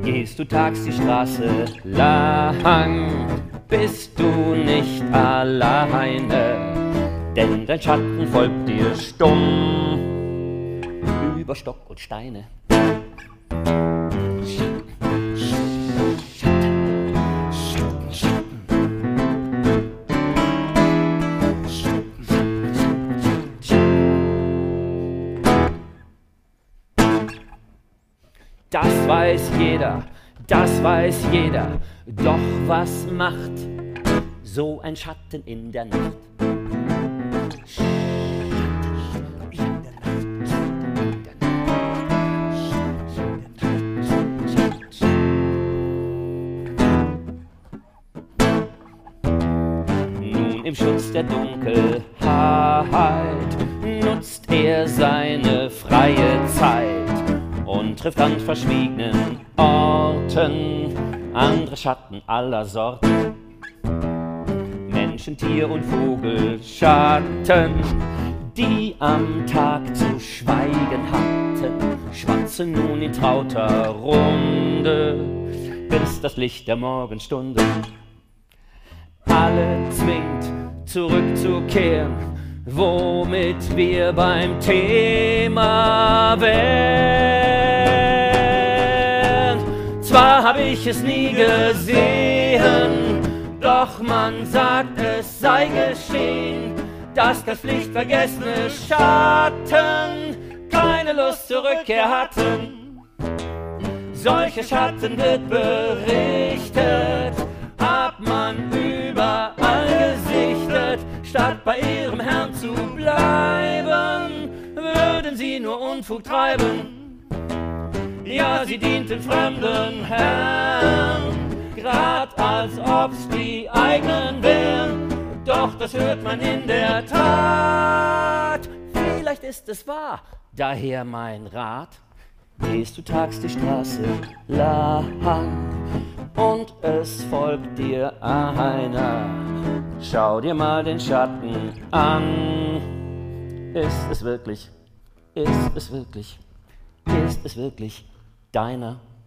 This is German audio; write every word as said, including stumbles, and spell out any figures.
Gehst du tags die Straße lang, bist du nicht alleine, denn dein Schatten folgt dir stumm über Stock und Steine. Das weiß jeder, das weiß jeder, doch was macht so ein Schatten in der Nacht? Nun im Schutz der Dunkelheit nutzt er seine freie Zeit und trifft an verschwiegenen Orten andere Schatten aller Sorten. Menschen, Tier und Vogelschatten, die am Tag zu schweigen hatten, schwatzen nun in trauter Runde, bis das Licht der Morgenstunde alle zwingt zurückzukehren, womit wir beim Thema wären. Zwar hab ich es nie gesehen, doch man sagt, es sei geschehen, dass das pflichtvergessene Schatten keine Lust zur Rückkehr hatten. Solche Schatten wird berichtet, hat man überall gesichtet. Statt bei ihrem Herrn zu bleiben, würden sie nur Unfug treiben. Ja, sie dienten fremden Herren, grad als ob's die eigenen wären. Doch das hört man in der Tat. Vielleicht ist es wahr, daher mein Rat. Gehst du tags die Straße lang und es folgt dir einer, schau dir mal den Schatten an. Ist es wirklich, ist es wirklich, ist es wirklich deiner?